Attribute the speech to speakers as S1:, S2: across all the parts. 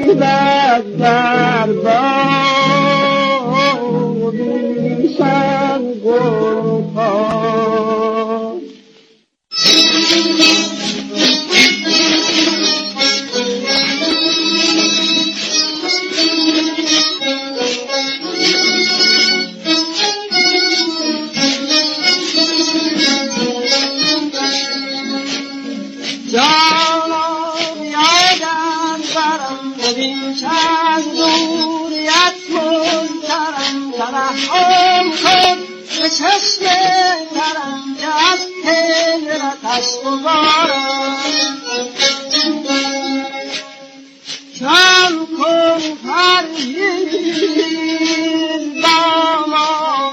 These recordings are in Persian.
S1: بد در باد سنگ و پا.
S2: ترحم کن به چشم ترم که از حیرتش ببارم، کم کن پرهیز با ما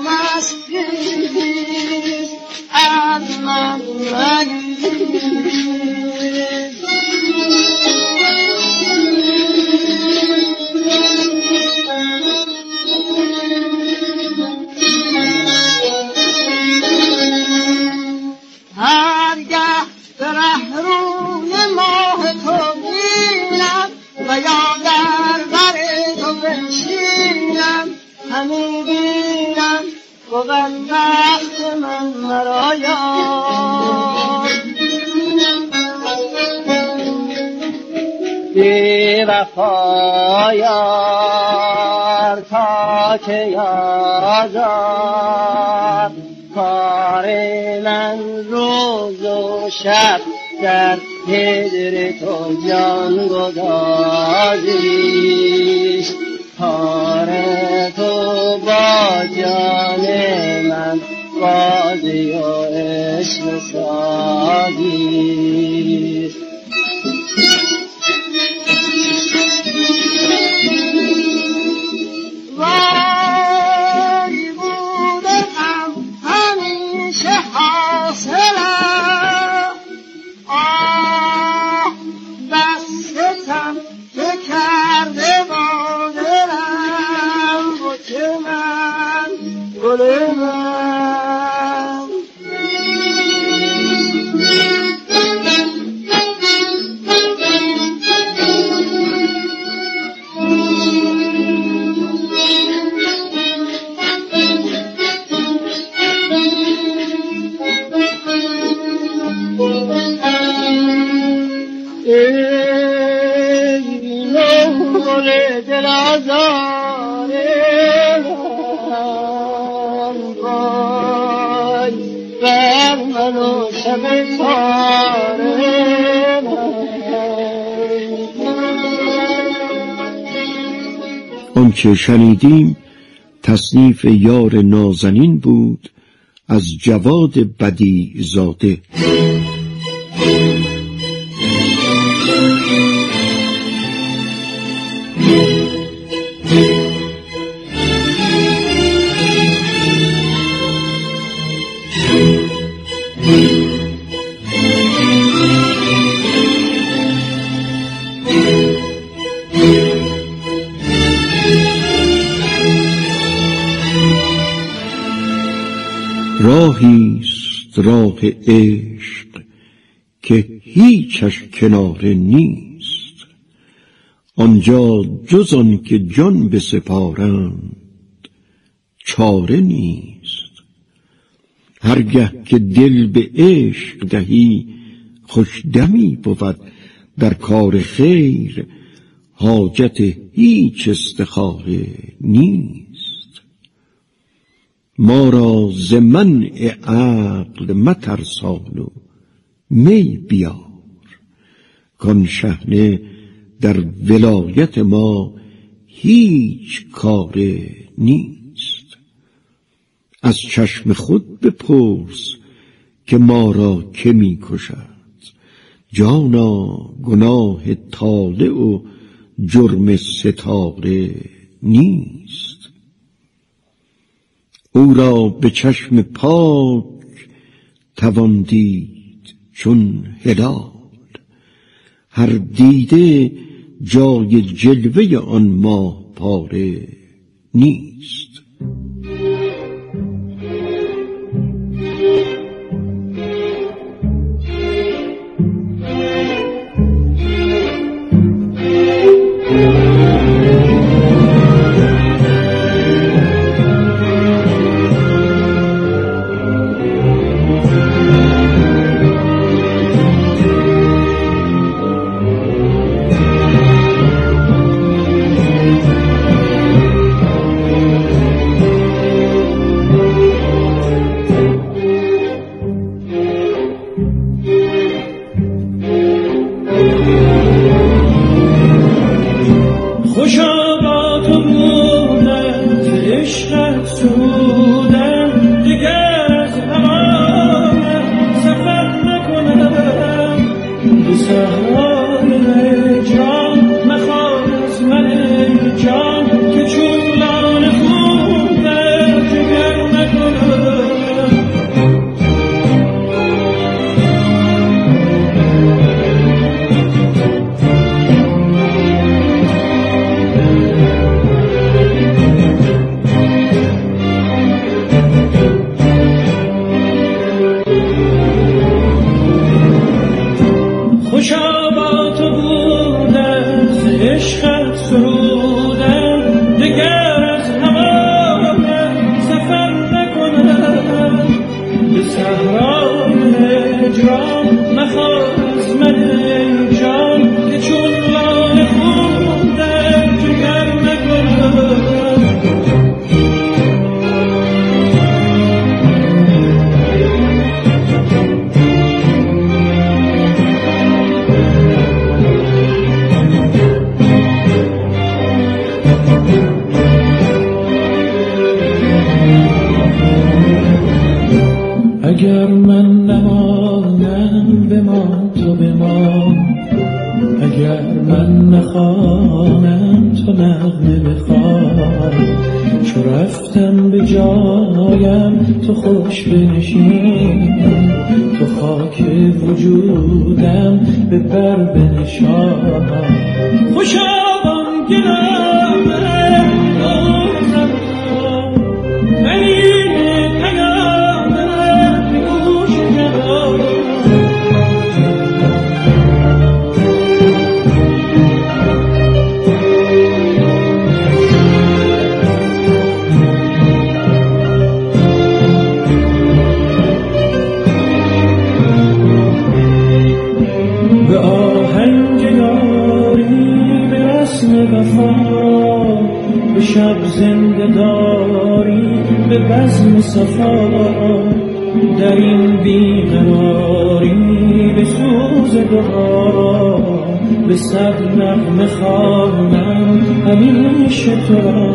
S2: مستیز از من مگریز. هرگه به رهروی ماه تو بینم و یا در بر تو بنشینم، همی بینم بود وقت من مرا یاد. بی وفا یار تا که یادم، کار من روز و شب در هجر تو جان گدازیست، کار تو با جان من بازی و عشق سازیست.
S3: آنچه شنیدیم تصنیف یار نازنین بود از جواد بدیع زاده. راهیست راه عشق که هیچش کناره نیست، آنجا جز آن که جان بسپارند چاره نیست. هرگه که دل به عشق دهی خوش دمی بود در کار خیر، حاجت هیچ استخاره نیست. ما را ز منع عقل مترسان و می بیار، کان شحنه در ولایت ما هیچ کار نیست. از چشم خود بپرس که ما را که می کشد، جانا گناه طالع و جرم ستاره نیست. او را به چشم پاک توان دید چون هلال، هر دیده جای جلوه آن ماه پاره نیست.
S4: عشقت سرودم دگر از هوایم سفر نکنم به صحرای هجران مخواه از من ای جان که چون لاله خوندم جگر نکنم اگر من نمانم بمان تو بمان اگر من نخوانم تو نغمه بخوان چو رفتم به جایم تو خوش بنشین تو خاک وجودم به بر بنشان خوشا آن گلامه روزم به شب زنده داری به بزم صفا در این بیقراری به سوز دعا به صد نغمه خوانم همیشه تو را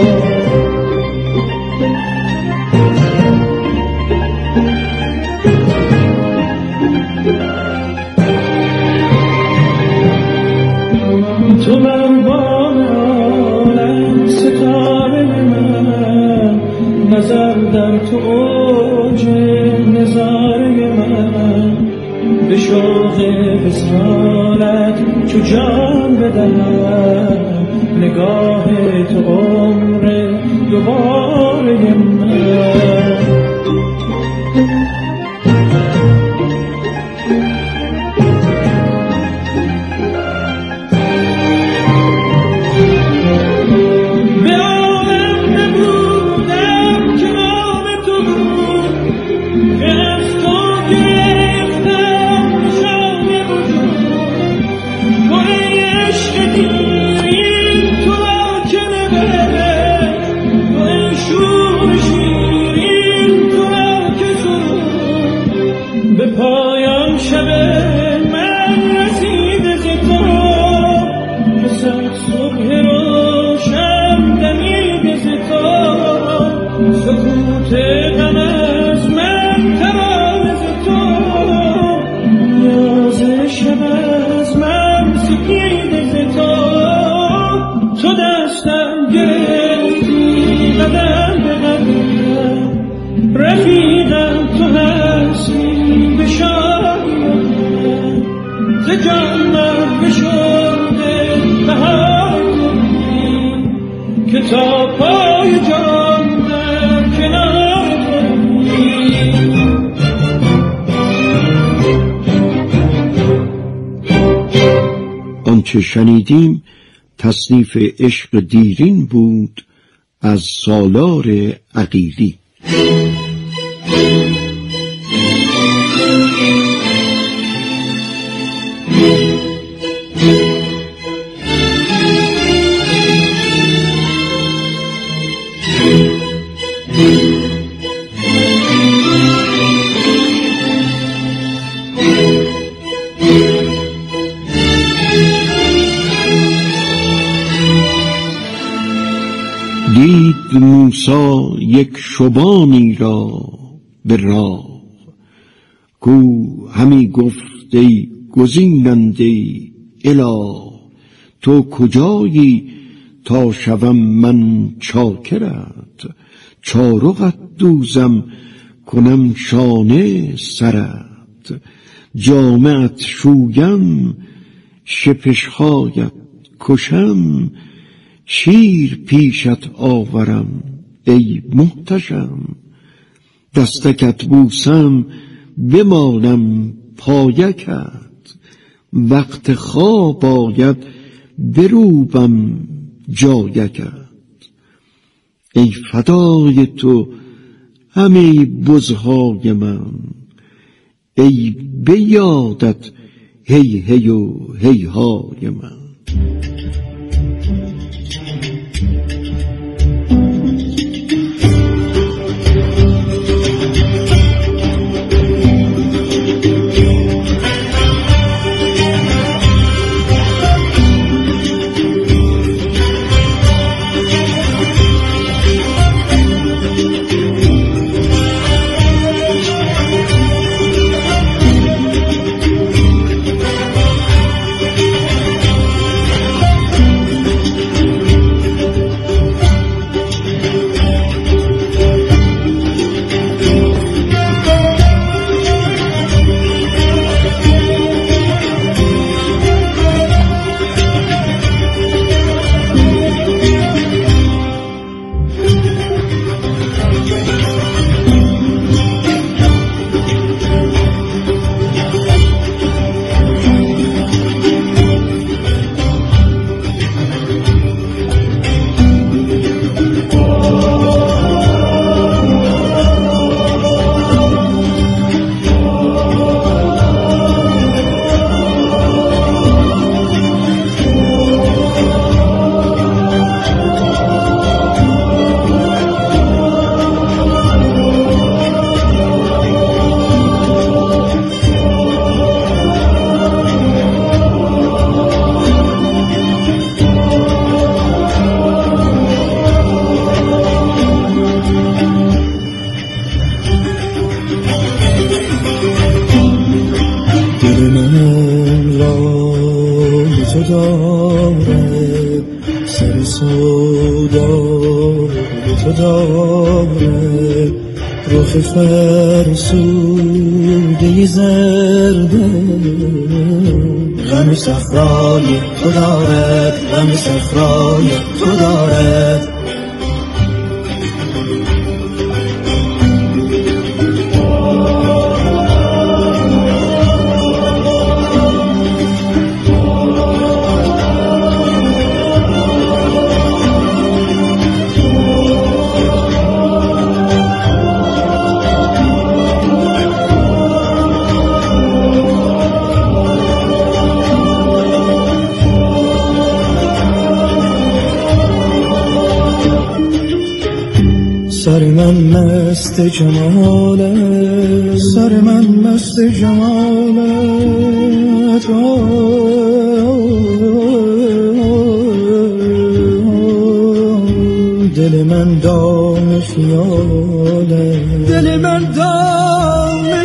S4: تو منبان عالم ستاره من نظر در تو اوج نظاره من به شوق وصالت چو جان بدم نگاه تو عمر دوباره من سکوت غم از من تراز تو نیاز شب از من سپید ز تو تو دستم گرفتی قدم به قدم رفیقم تو هستی به شایم ز جان من بشده بهار کنی که تا پای جان
S3: آنچه شنیدیم تصنیف عشق دیرین بود از سالار عقیلی. دید موسی یک شبانی را به راه کو همی گفت ای گزیننده اله تو کجایی تا شوم من چاکرت چارقت دوزم کنم شانه سرت جامعت شویم شپشهایت کشم شیر پیشت آورم ای محتشم دستکت بوسم بمالم پایکت وقت خواب آید بروبم جایگت. ای فدای تو همه بزهای من، ای به یادت هی هی و هی های من.
S4: رخ فرسوده زرده، غم صفرای تو دارد، غم صفرای تو دارد. سر من مست جمالت، سر من مست جمالت، دل من دام خیالت، دل من دام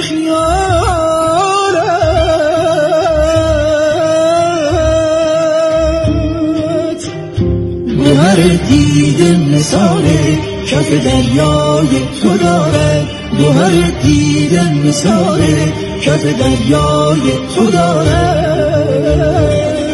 S4: خیالت. گوهر دیده مثال کف دریای تو دارد، گوهر دیدن مثال کف دریای تو دارد.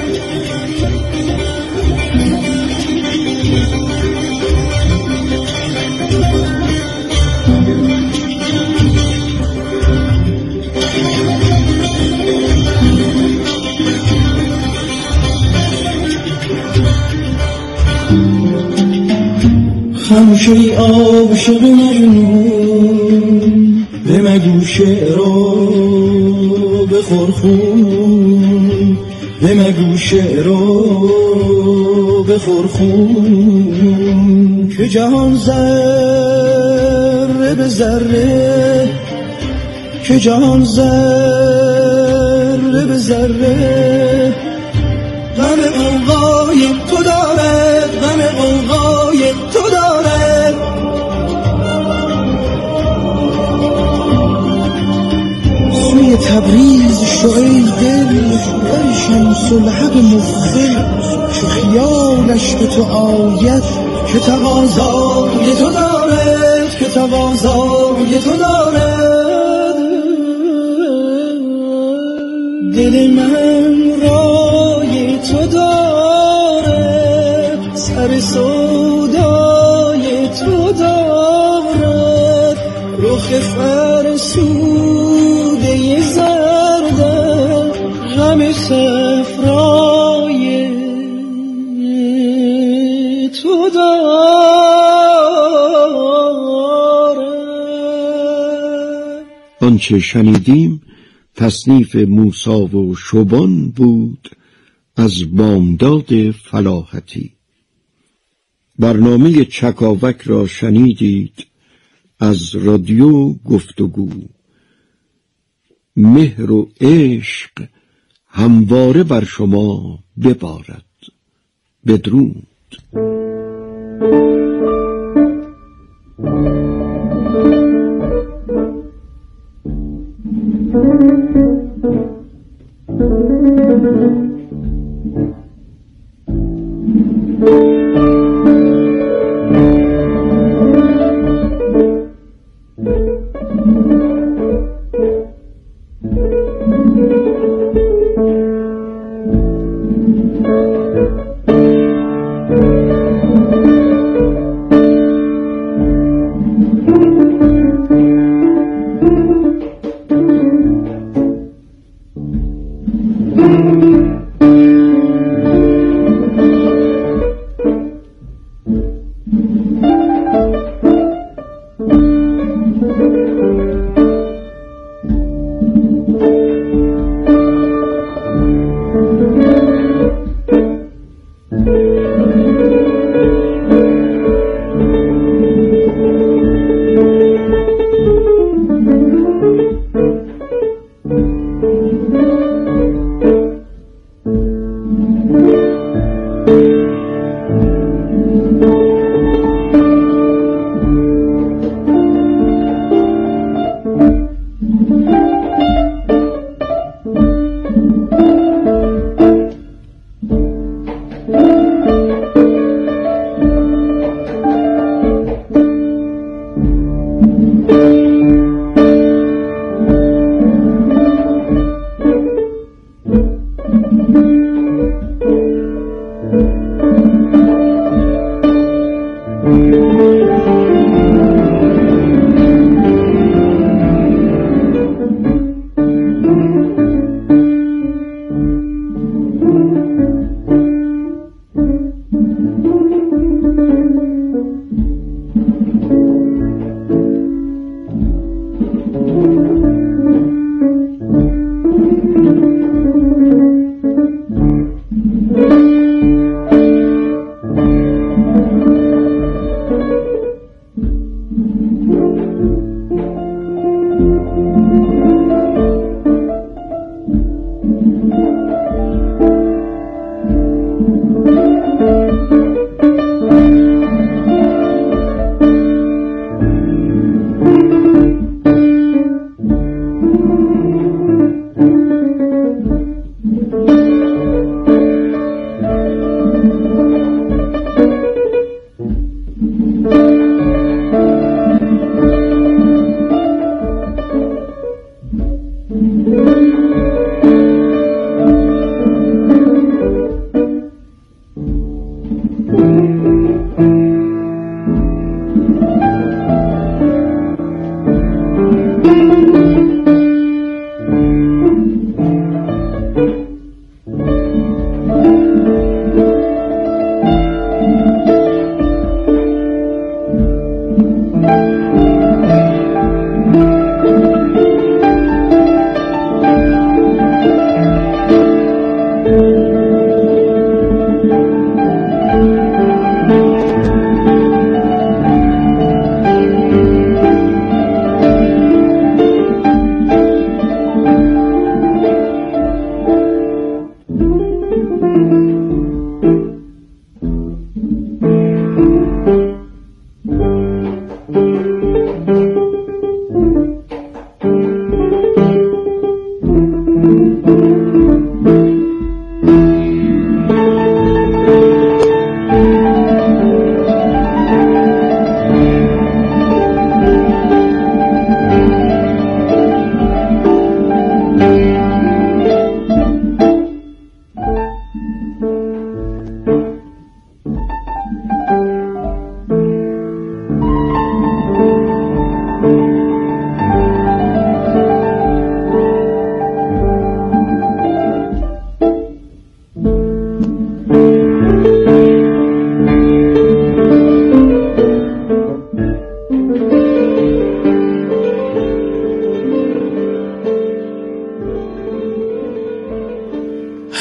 S4: خموش ای عاشق مجنون، به مگو شعرو بخور خون، به مگو شعرو بخور خون، که جهان ذره به ذره، که جهان ذره به ذره غم غوغای تو دارد، غم غوغای تو دارد. سوی تبریز شو ای دل، ای شمس الحق مفخر، چو خیالش به تو آید که تقاضای تو دارد، که تقاضای تو دارد. دل من رای تو دارد، سر سودای تو دارد، رخ فرسوده زرد، غم صفرای
S3: آنچه شنیدیم تصنیف موسی و شبان بود از بامداد فلاحتی. برنامه چکاوک را شنیدید از رادیو گفتگو. مهر و عشق همواره بر شما ببارد. بدرود.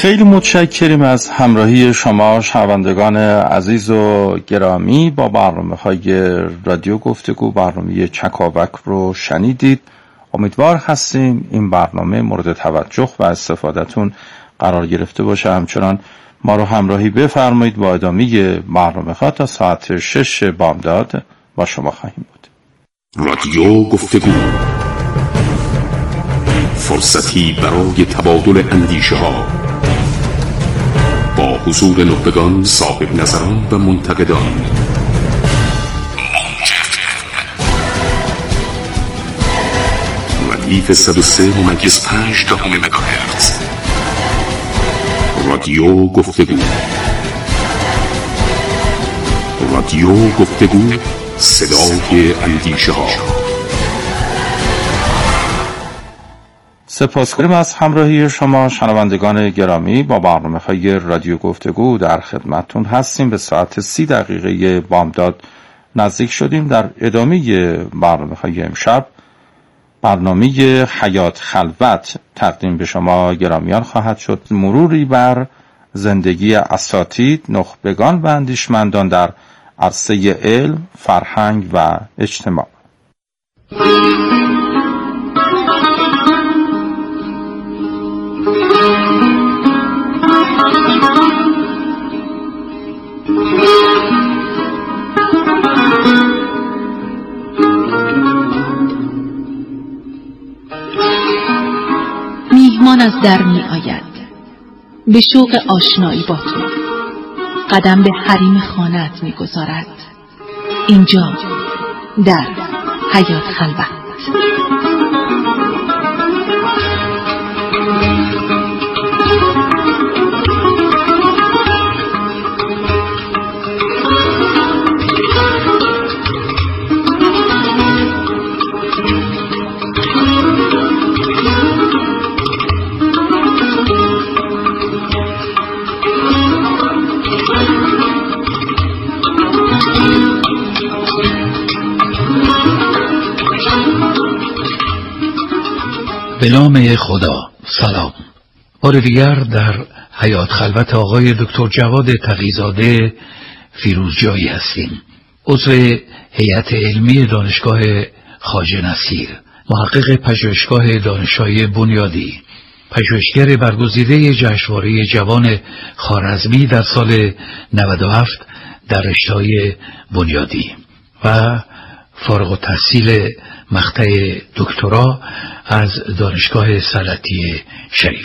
S5: خیلی متشکریم از همراهی شما شنوندگان عزیز و گرامی. با برنامه‌های رادیو گفتگو برنامه چکاوک رو شنیدید. امیدوار هستیم این برنامه مورد توجه و استفادهتون قرار گرفته باشه. همچنان ما رو همراهی بفرمایید. با ادامه برنامه‌ها تا ساعت 6 بامداد با شما خواهیم بود.
S6: رادیو گفتگو، فرصتی برای تبادل اندیشه ها با حضور نخبگان، صاحب نظران و منتقدان. ردیف 103.5 مگاهرتز. رادیو گفتگو. رادیو گفتگو، صدای اندیشه ها.
S5: سپاسگزاریم از همراهی شما شنوندگان گرامی. با برنامه‌های رادیو گفتگو در خدمتتون هستیم. به ساعت 30 بامداد نزدیک شدیم. در ادامه برنامه‌های امشب برنامه حیات خلوت تقدیم به شما گرامیان خواهد شد. مروری بر زندگی اساتید، نخبگان و اندیشمندان در عرصه علم، فرهنگ و اجتماع.
S7: میهمان از در می آید به شوق آشنایی با تو، قدم به حریم خانه‌ات می گذارد. اینجا در حیات خلوت.
S8: به نام خدا. سلام. بار دیگر در حیات خلوت آقای دکتر جواد تقی‌زاده فیروزجایی هستیم، عضو هیئت علمی دانشگاه خواجه نصیر، محقق پژوهشگاه دانشگاه بنیادی، پژوهشگر برگزیده جشنواره جوان خوارزمی در سال 97 در رشته‌های بنیادی و فارغ التحصیل مقطع دکترا از دانشگاه صنعتی شریف.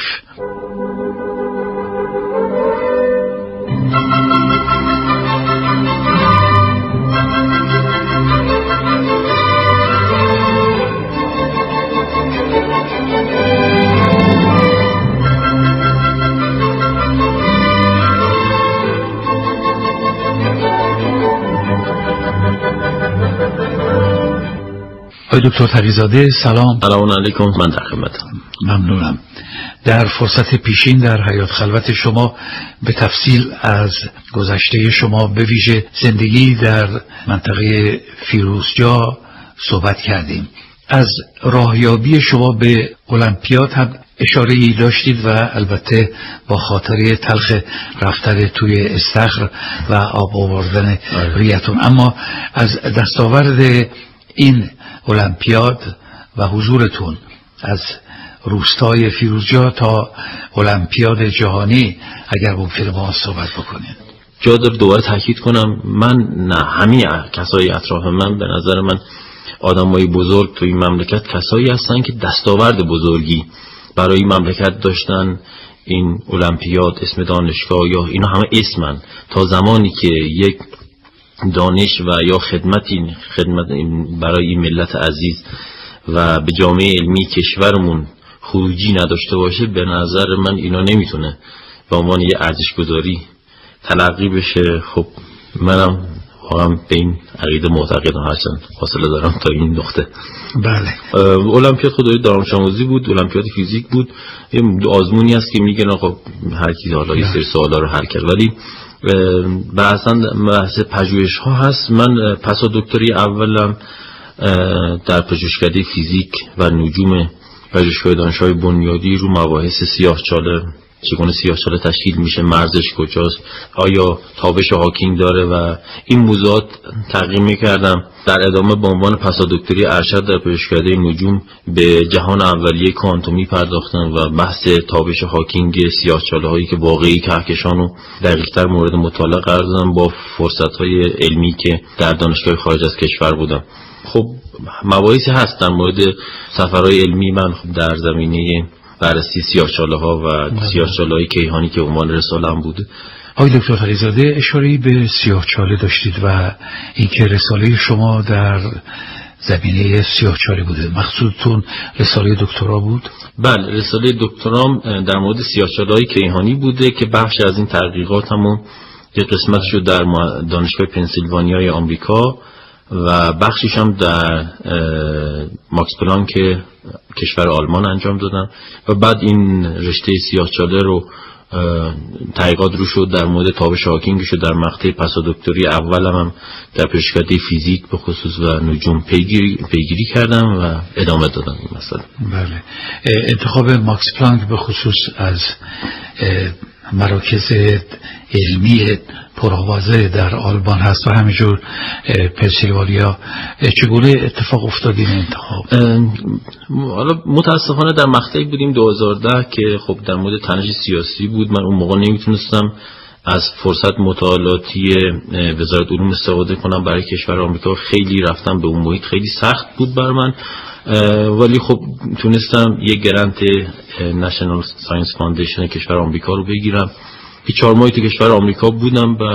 S8: دکتر تقی‌زاده سلام.
S9: سلام علیکم. من در خدمتم.
S8: ممنونم. در فرصت پیشین در حیات خلوت شما به تفصیل از گذشته شما به ویژه زندگی در منطقه فیروزجا صحبت کردیم. از راهیابی شما به المپیاد هم اشاره‌ای داشتید و البته با خاطره تلخ رفتن توی استخر و آب آوردن ریتون، اما از دستاورد این المپیاد و حضورتون از روستای فیروزجا تا المپیاد جهانی اگر ممکنه با صحبت بکنید.
S9: جا داره دوباره تاکید کنم، من نه همه کسای اطراف من به نظر من آدمای بزرگ تو این مملکت کسایی هستن که دستاورد بزرگی برای مملکت داشتن. این المپیاد، اسم دانشگاه یا اینا همه اسمن. تا زمانی که یک دانش و یا خدمت برای این ملت عزیز و به جامعه علمی کشورمون خروجی نداشته باشه، به نظر من اینا نمیتونه به عنوان یه ارزش گذاری تلقی بشه. خب منم واقعا به این عقیده معتقدم، هرچند فاصله دارم تا این نقطه.
S8: بله.
S9: المپیاد خودی دانش آموزی بود، المپیاد فیزیک بود، یه آزمونی است که میگن خب هر کی حالا یه سری سوالا رو حل کرد، ولی بحث پژوهش ها هست. من پس دکتری اولم در پژوهشکده فیزیک و نجوم پژوهشگاه دانشگاه بنیادی رو مباحث سیاه‌چاله چگونه سیاه‌چاله تشکیل میشه، مرزش کجاست، آیا تابش هاکینگ داره و این موضوعات تحقیق میکردم. در ادامه به عنوان پسادکتری ارشد در پژوهشکده نجوم به جهان اولیه کوانتومی پرداختم و بحث تابش هاکینگ سیاه‌چاله هایی که واقعی کهکشان رو دقیق‌تر مورد مطالعه قرار دادم با فرصت‌های علمی که در دانشگاه خارج از کشور بودم. خب مباحثی هست در مورد سفرهای علمی من در زمینه بررسی سیاه‌چاله‌ها و سیاه‌چاله‌های کیهانی که عنوان رساله‌ام بوده.
S8: آقای دکتر خلیزاده اشاره‌ای به سیاه‌چاله داشتید و اینکه رساله شما در زمینه سیاه‌چاله بوده. مقصودتون رساله دکترا بود؟
S9: بله، رساله دکترام در مورد سیاه‌چاله‌های کیهانی بوده که بخش از این تحقیقاتمون یه قسمتش رو در دانشگاه پنسیلوانیای آمریکا و بخشیش هم در ماکس پلانک کشور آلمان انجام دادم و بعد این رشته سیاه‌چاله رو تحقیقات رو شد در مورد تابش هاکینگ شد در مقطع پسادکتری اولم هم در پژوهشکده فیزیک به خصوص و نجوم پیگیری کردم و ادامه دادم این مسئله.
S8: بله، انتخاب ماکس پلانک به خصوص از مراکز علمی پرآوازه در آلمان هست و همینجور پنسیلوانیا، چگونه اتفاق افتاد این انتخاب؟
S9: حالا متاسفانه در مقطعی بودیم 2010 که خب در مورد تنش سیاسی بود. من اون موقع نمیتونستم از فرصت مطالعاتی وزارت علوم استفاده کنم برای کشور آمریکا. خیلی رفتم به اون محیط خیلی سخت بود بر من، ولی خب تونستم یک گرانت نشنال ساینس فاندیشن کشور آمریکا رو بگیرم. 4 ماهی تو کشور آمریکا بودم و